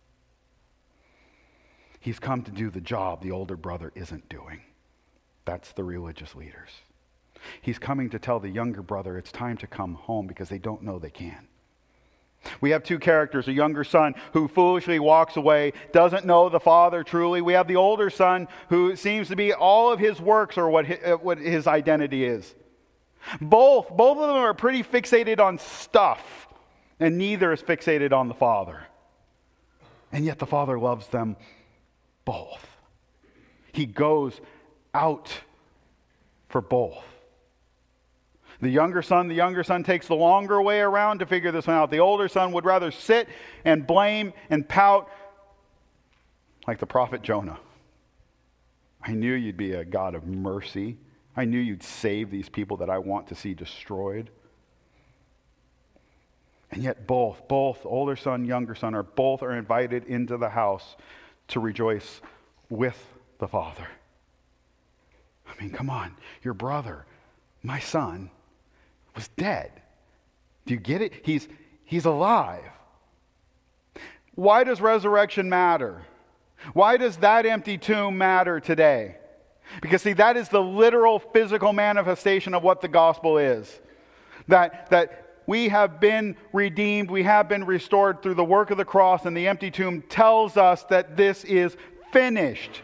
He's come to do the job the older brother isn't doing. That's the religious leaders. He's coming to tell the younger brother it's time to come home because they don't know they can. We have two characters, a younger son who foolishly walks away, doesn't know the father truly. We have the older son who seems to be all of his works or what his, what his identity is. Both, both of them are pretty fixated on stuff, and neither is fixated on the father. And yet the father loves them both. He goes out for both. The younger son, the younger son takes the longer way around to figure this one out. The older son would rather sit and blame and pout like the prophet Jonah. I knew you'd be a God of mercy. I knew you'd save these people that I want to see destroyed. And yet both, both older son, younger son, are both are invited into the house to rejoice with the father. I mean, come on, your brother, my son, was dead. Do you get it? He's, he's alive. Why does resurrection matter? Why does that empty tomb matter today? Because see, that is the literal physical manifestation of what the gospel is. That, that we have been redeemed, we have been restored through the work of the cross, and the empty tomb tells us that this is finished.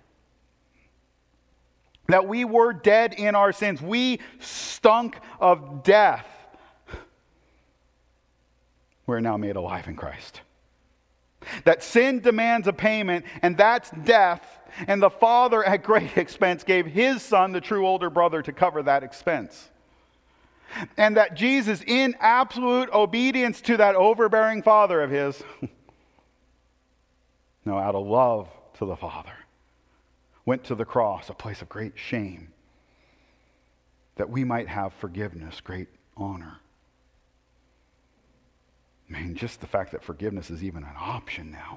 That we were dead in our sins. We stunk of death. We're now made alive in Christ. That sin demands a payment, and that's death. And the Father, at great expense, gave his Son, the true older brother, to cover that expense. And that Jesus, in absolute obedience to that overbearing Father of his, no, out of love to the Father, went to the cross, a place of great shame, that we might have forgiveness, great honor. I mean, just the fact that forgiveness is even an option now.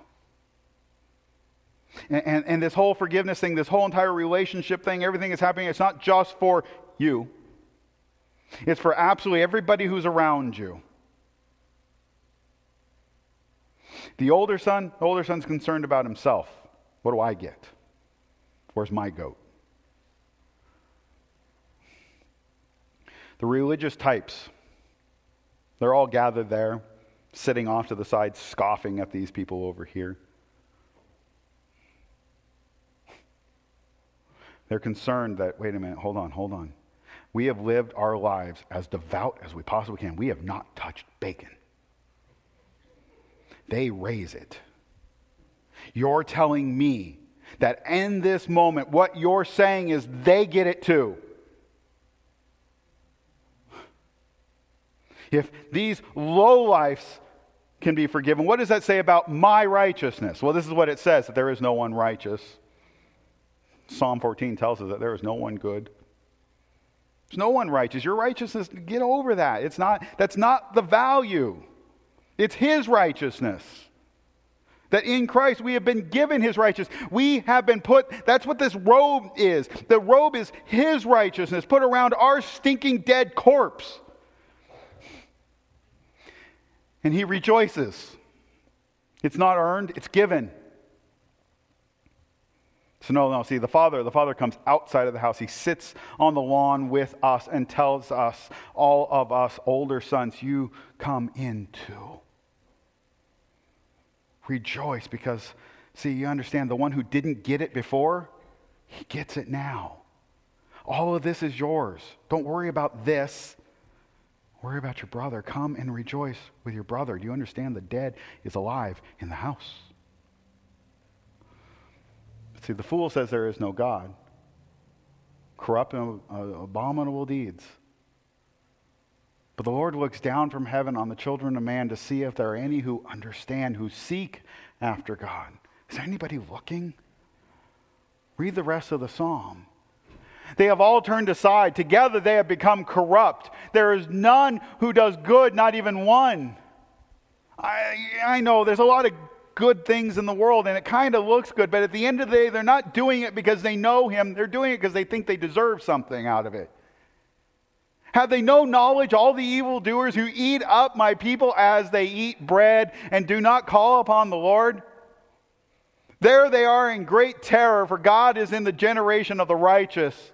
And, and, and this whole forgiveness thing, this whole entire relationship thing, everything that's happening, it's not just for you. It's for absolutely everybody who's around you. The older son, the older son's concerned about himself. What do I get? Where's my goat? The religious types, they're all gathered there, sitting off to the side, scoffing at these people over here. They're concerned that, wait a minute, hold on, hold on. We have lived our lives as devout as we possibly can. We have not touched bacon. they raise it. You're telling me that in this moment, what you're saying is they get it too. If these lowlifes can be forgiven, what does that say about my righteousness? Well, this is what it says, that there is no one righteous. Psalm fourteen tells us that there is no one good. There's no one righteous. Your righteousness, get over that. It's not, that's not the value. It's His righteousness. That in Christ we have been given His righteousness. We have been put, that's what this robe is. The robe is His righteousness put around our stinking dead corpse. And He rejoices. It's not earned, it's given. So no, no, see, the Father, the Father comes outside of the house. He sits on the lawn with us and tells us, all of us older sons, you come in too. Rejoice because, see, you understand, the one who didn't get it before, he gets it now. All of this is yours. Don't worry about this. Worry about your brother. Come and rejoice with your brother. Do you understand the dead is alive in the house? See, the fool says there is no God. Corrupt and uh, abominable deeds. But the Lord looks down from heaven on the children of man to see if there are any who understand, who seek after God. Is there anybody looking? Read the rest of the psalm. They have all turned aside. Together they have become corrupt. There is none who does good, not even one. I, I know there's a lot of good things in the world, and it kind of looks good, but at the end of the day, they're not doing it because they know Him. They're doing it because they think they deserve something out of it. Have they no knowledge, all the evildoers who eat up my people as they eat bread and do not call upon the Lord? There they are in great terror, for God is in the generation of the righteous.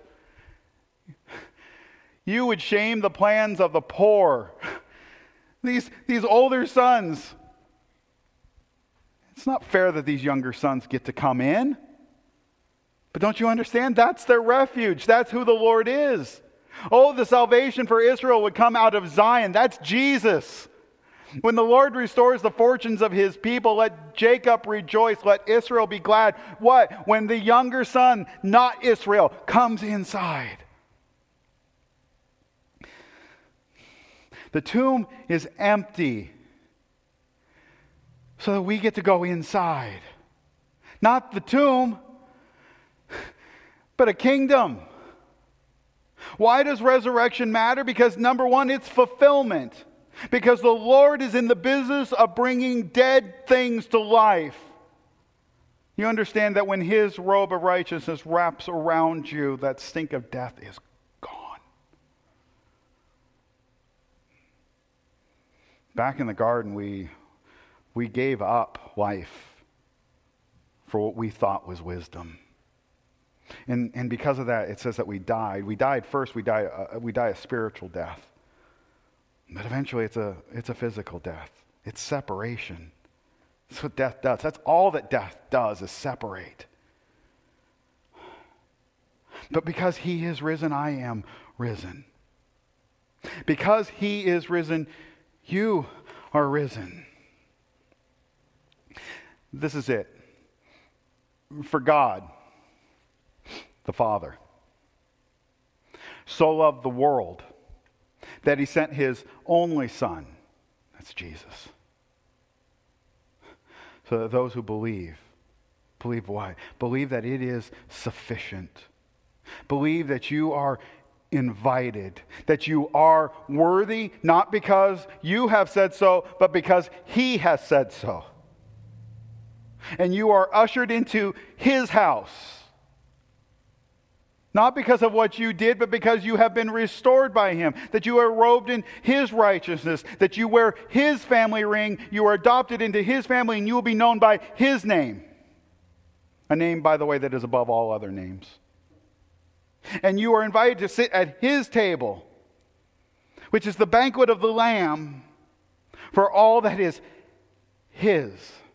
You would shame the plans of the poor. These, these older sons, it's not fair that these younger sons get to come in. But don't you understand? That's their refuge. That's who the Lord is. Oh, the salvation for Israel would come out of Zion. That's Jesus. When the Lord restores the fortunes of His people, let Jacob rejoice. Let Israel be glad. What? When the younger son, not Israel, comes inside. The tomb is empty, so that we get to go inside. Not the tomb, but a kingdom. Why does resurrection matter? Because number one, it's fulfillment. Because the Lord is in the business of bringing dead things to life. You understand that when His robe of righteousness wraps around you, that stink of death is gone. Back in the garden, we We gave up life for what we thought was wisdom. And, and because of that, it says that we died. We died first, we die, uh, we die a spiritual death. But eventually it's a, it's a physical death. It's separation. That's what death does. That's all that death does, is separate. But because He is risen, I am risen. Because He is risen, you are risen. This is it. For God, the Father, so loved the world that He sent His only Son, that's Jesus, so that those who believe, believe why? Believe that it is sufficient. Believe that you are invited, that you are worthy, not because you have said so, but because He has said so. And you are ushered into His house. Not because of what you did, but because you have been restored by Him. That you are robed in His righteousness. That you wear His family ring. You are adopted into His family, and you will be known by His name. A name, by the way, that is above all other names. And you are invited to sit at His table, which is the banquet of the Lamb, for all that is His.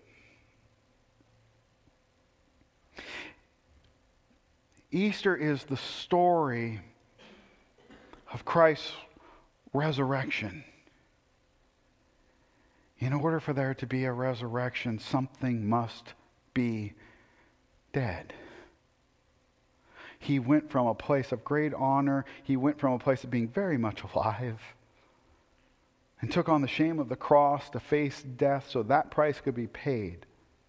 Easter is the story of Christ's resurrection. In order for there to be a resurrection, something must be dead. He went from a place of great honor, he went from a place of being very much alive, and took on the shame of the cross to face death so that price could be paid.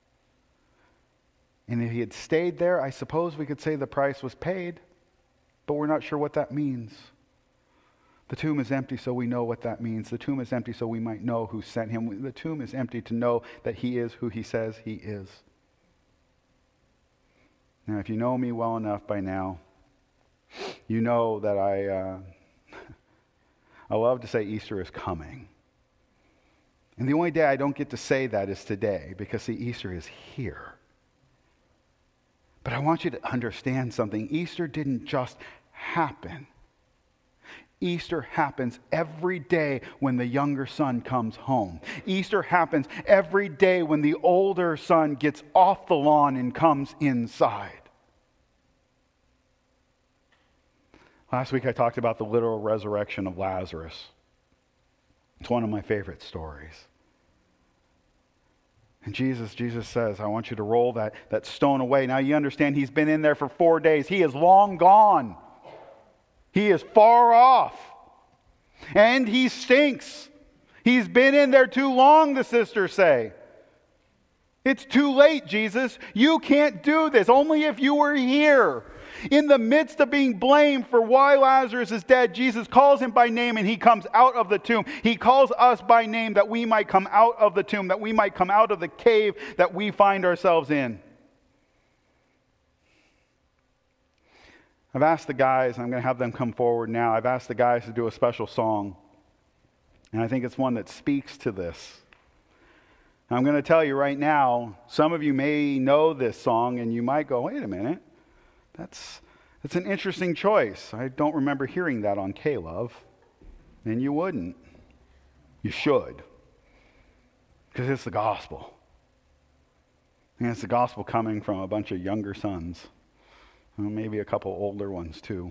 And if he had stayed there, I suppose we could say the price was paid, but we're not sure what that means. The tomb is empty, so we know what that means. The tomb is empty so we might know who sent him. The tomb is empty to know that he is who he says he is. Now, if you know me well enough by now, you know that I, uh, I love to say Easter is coming. And the only day I don't get to say that is today, because see, Easter is here. But I want you to understand something. Easter didn't just happen. Easter happens every day when the younger son comes home. Easter happens every day when the older son gets off the lawn and comes inside. Last week I talked about the literal resurrection of Lazarus. It's one of my favorite stories. And Jesus, Jesus says, I want you to roll that, that stone away. Now you understand he's been in there for four days. He is long gone. He is far off. And he stinks. He's been in there too long, the sisters say. It's too late, Jesus. You can't do this. Only if you were here. In the midst of being blamed for why Lazarus is dead, Jesus calls him by name and he comes out of the tomb. He calls us by name that we might come out of the tomb, that we might come out of the cave that we find ourselves in. I've asked the guys, and I'm going to have them come forward now. I've asked the guys to do a special song. And I think it's one that speaks to this. I'm going to tell you right now, some of you may know this song and you might go, wait a minute. That's, that's an interesting choice. I don't remember hearing that on K-Love. And you wouldn't. You should. Because it's the gospel. And it's the gospel coming from a bunch of younger sons. Well, maybe a couple older ones too.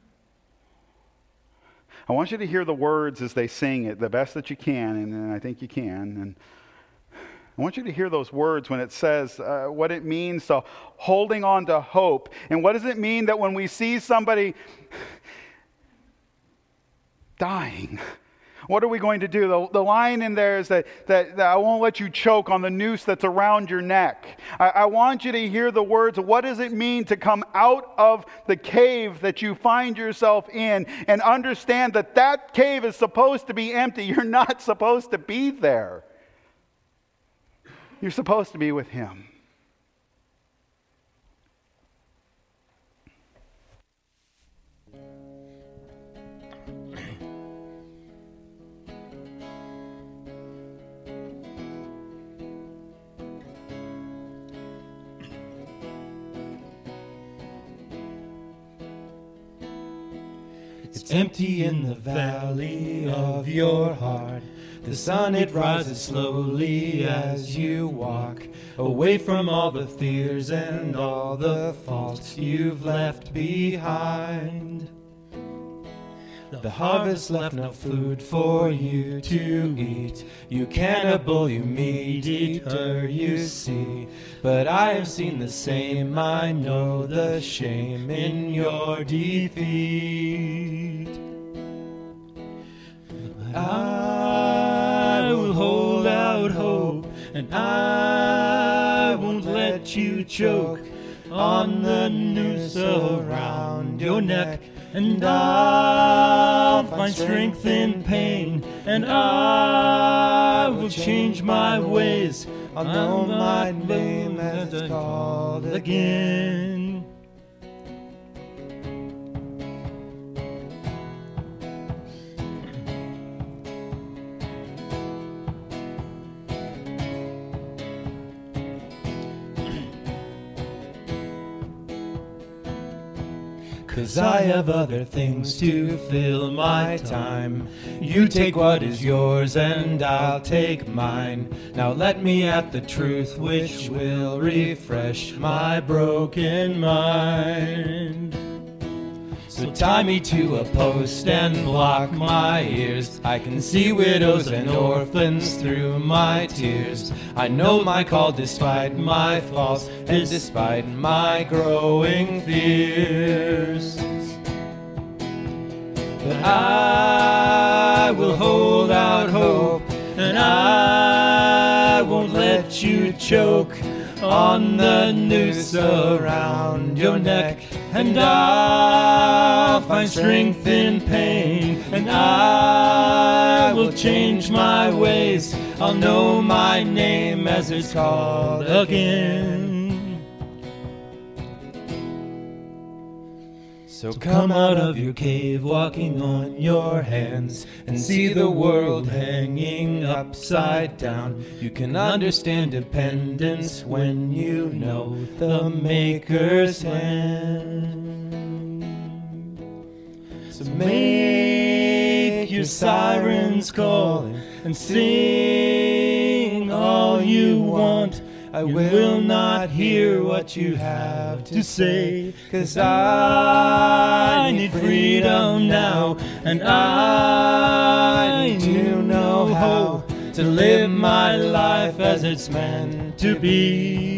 I want you to hear the words as they sing it the best that you can, and I think you can. And I want you to hear those words when it says uh, what it means to holding on to hope. And what does it mean that when we see somebody dying, what are we going to do? The, the line in there is that, that, that I won't let you choke on the noose that's around your neck. I, I want you to hear the words of what does it mean to come out of the cave that you find yourself in and understand that that cave is supposed to be empty. You're not supposed to be there. You're supposed to be with him. It's empty in the valley of your heart. The sun, it rises slowly as you walk away from all the fears and all the faults you've left behind. The harvest left no food for you to eat. You cannibal, you meat eater, you see. But I have seen the same, I know the shame in your defeat. But I will hold out hope, and I won't let you choke on the noose around your neck. And I'll find strength in pain, and I will change my ways. I'll know my name as it's called again. 'Cause I have other things to fill my time. You take what is yours and I'll take mine. Now let me at the truth which will refresh my broken mind. So tie me to a post and block my ears. I can see widows and orphans through my tears. I know my call despite my faults and despite my growing fears. But I will hold out hope, and I won't let you choke on the noose around your neck. And I'll find strength in pain, and I will change my ways. I'll know my name as it's called again. So come out of your cave, walking on your hands, and see the world hanging upside down. You can understand dependence when you know the Maker's hand. So make your sirens call and sing all you want. I will not hear what you have to say, 'cause I need freedom now, and I do know how to live my life as it's meant to be.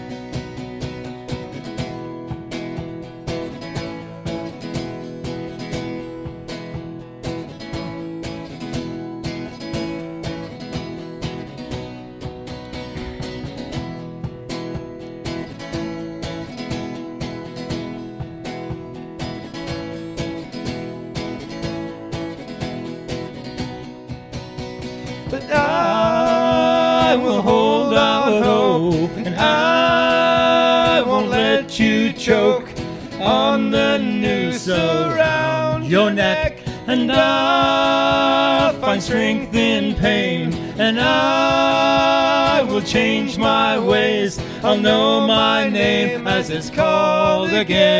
But I will hold out hope, and I won't let you choke on the noose around your neck. And I'll find strength in pain, and I will change my ways. I'll know my name as it's called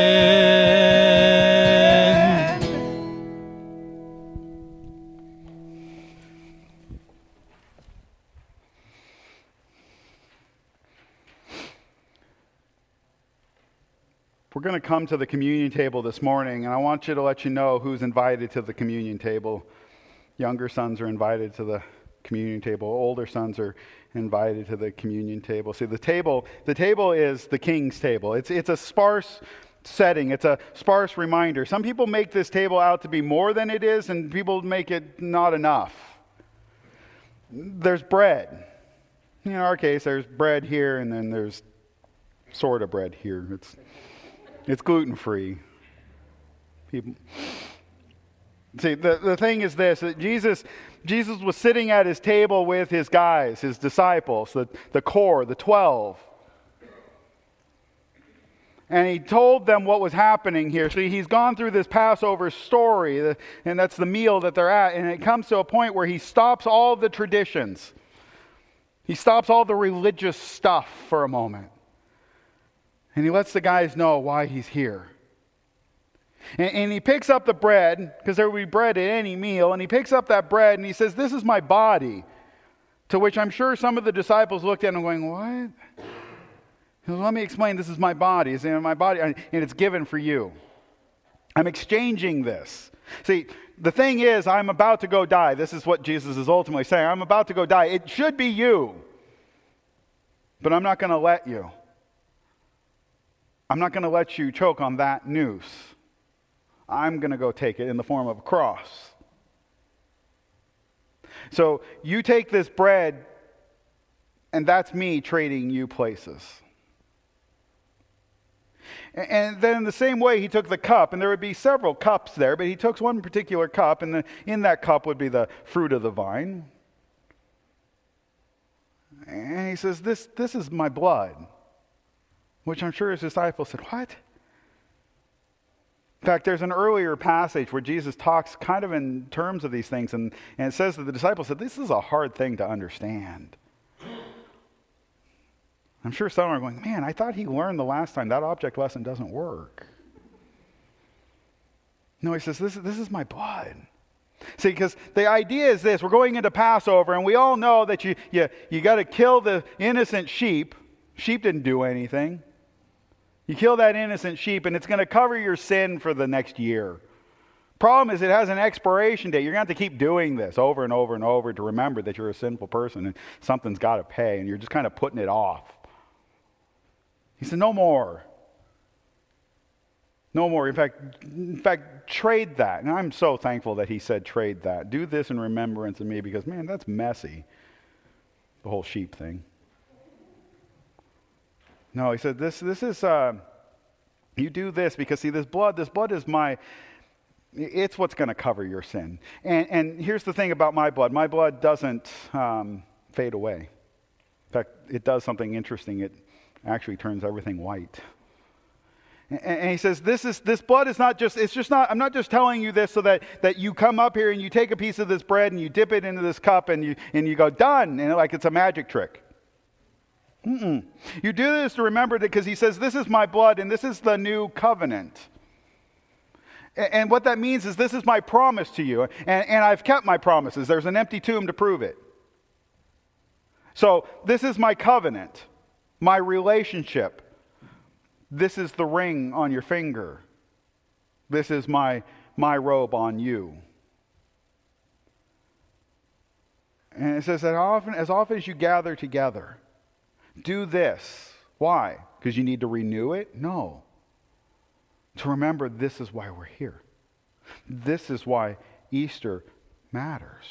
again. We're going to come to the communion table this morning, and I want you to let you know who's invited to the communion table. Younger sons are invited to the communion table. Older sons are invited to the communion table. See, the table, the table is the king's table. It's, it's a sparse setting. It's a sparse reminder. Some people make this table out to be more than it is, and people make it not enough. There's bread. In our case, there's bread here, and then there's sort of bread here. It's It's gluten-free. People. See, the, the thing is this, that Jesus, Jesus was sitting at his table with his guys, his disciples, the, the core, the twelve. And he told them what was happening here. So he's gone through this Passover story, and that's the meal that they're at. And it comes to a point where he stops all the traditions. He stops all the religious stuff for a moment. And he lets the guys know why he's here. And, and he picks up the bread, because there will be bread at any meal, and he picks up that bread and he says, "This is my body." To which I'm sure some of the disciples looked at him going, "What?" He goes, "Let me explain. This is my body. It's in my body, and it's given for you. I'm exchanging this." See, the thing is, I'm about to go die. This is what Jesus is ultimately saying. I'm about to go die. It should be you, but I'm not going to let you. I'm not going to let you choke on that noose. I'm going to go take it in the form of a cross. So you take this bread, and that's me trading you places. And then in the same way, he took the cup, and there would be several cups there, but he took one particular cup, and the, in that cup would be the fruit of the vine. And he says, this, this is my blood. Which I'm sure his disciples said, "What?" In fact, there's an earlier passage where Jesus talks kind of in terms of these things, and, and it says that the disciples said, "This is a hard thing to understand." I'm sure some are going, "Man, I thought he learned the last time. That object lesson doesn't work." No, he says, this, this is my blood. See, because the idea is this. We're going into Passover, and we all know that you, you, you got to kill the innocent sheep. Sheep didn't do anything. You kill that innocent sheep, and it's going to cover your sin for the next year. Problem is, it has an expiration date. You're going to have to keep doing this over and over and over to remember that you're a sinful person and something's got to pay, and you're just kind of putting it off. He said, no more. No more. In fact, in fact, trade that. And I'm so thankful that he said trade that. Do this in remembrance of me, because, man, that's messy, the whole sheep thing. No, he said, this, this is, uh, you do this because, see, this blood, this blood is my... It's what's going to cover your sin. And, and here's the thing about my blood. My blood doesn't um, fade away. In fact, it does something interesting. It actually turns everything white. And, and he says, this is this blood is not just, it's just not, I'm not just telling you this so that, that you come up here and you take a piece of this bread and you dip it into this cup and you, and you go, done, and like it's a magic trick. Mm-mm. You do this to remember that, because he says, this is my blood and this is the new covenant. And what that means is, this is my promise to you. And, and I've kept my promises. There's an empty tomb to prove it. So this is my covenant, my relationship. This is the ring on your finger. This is my, my robe on you. And it says that often, as often as you gather together, do this. Why? Because you need to renew it? No. To remember, this is why we're here. This is why Easter matters.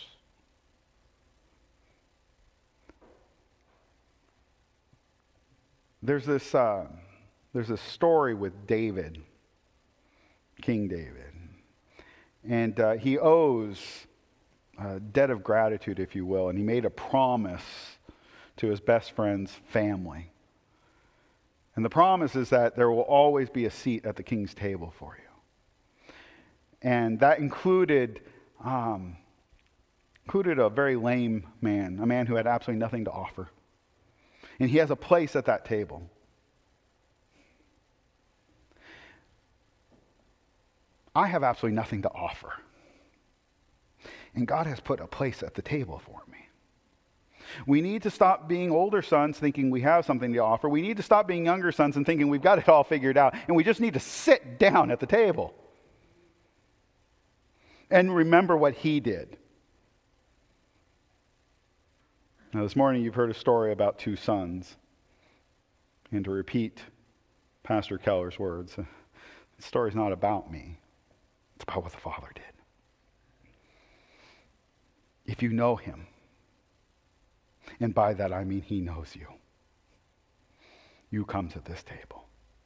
There's this, uh, there's this story with David, King David. And uh, he owes a debt of gratitude, if you will, and he made a promise to his best friend's family. And the promise is that there will always be a seat at the king's table for you. And that included, um, included a very lame man, a man who had absolutely nothing to offer. And he has a place at that table. I have absolutely nothing to offer. And God has put a place at the table for me. We need to stop being older sons thinking we have something to offer. We need to stop being younger sons and thinking we've got it all figured out. And we just need to sit down at the table and remember what he did. Now, this morning you've heard a story about two sons. And to repeat Pastor Keller's words, the story's not about me. It's about what the Father did. If you know him, and by that I mean he knows you, you come to this table.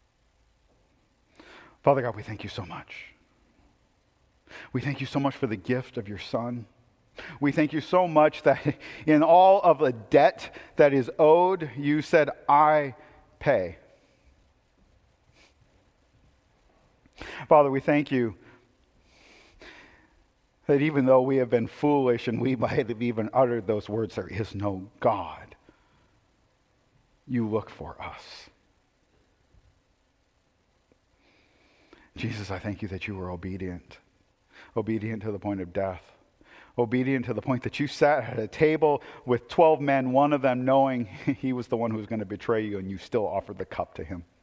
Father God, we thank you so much. We thank you so much for the gift of your Son. We thank you so much that in all of the debt that is owed, you said, I pay. Father, we thank you that even though we have been foolish and we might have even uttered those words, there is no God, you look for us. Jesus, I thank you that you were obedient. Obedient to the point of death. Obedient to the point that you sat at a table with twelve men, one of them knowing he was the one who was going to betray you, and you still offered the cup to him.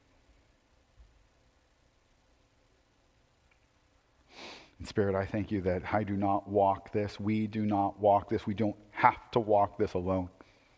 And Spirit, I thank you that I do not walk this. We do not walk this. We don't have to walk this alone.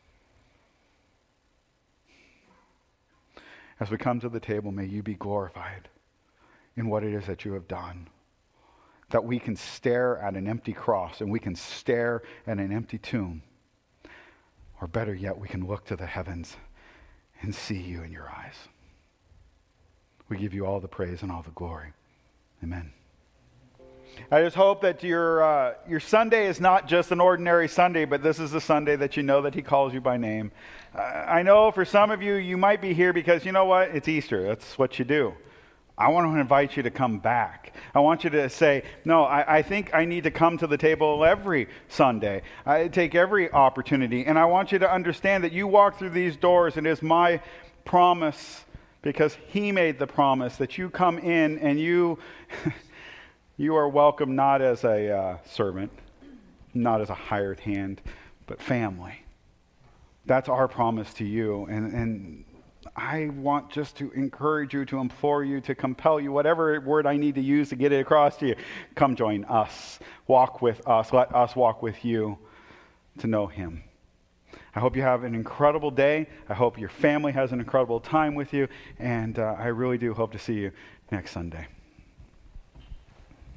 As we come to the table, may you be glorified in what it is that you have done. That we can stare at an empty cross and we can stare at an empty tomb. Or better yet, we can look to the heavens and see you in your eyes. We give you all the praise and all the glory. Amen. I just hope that your uh, your Sunday is not just an ordinary Sunday, but this is the Sunday that you know that he calls you by name. Uh, I know for some of you, you might be here because, you know what, it's Easter. That's what you do. I want to invite you to come back. I want you to say, no, I, I think I need to come to the table every Sunday. I take every opportunity. And I want you to understand that you walk through these doors, and it is my promise, because he made the promise, that you come in and you... You are welcome not as a uh, servant, not as a hired hand, but family. That's our promise to you. And, and I want just to encourage you, to implore you, to compel you, whatever word I need to use to get it across to you. Come join us. Walk with us. Let us walk with you to know him. I hope you have an incredible day. I hope your family has an incredible time with you. And uh, I really do hope to see you next Sunday.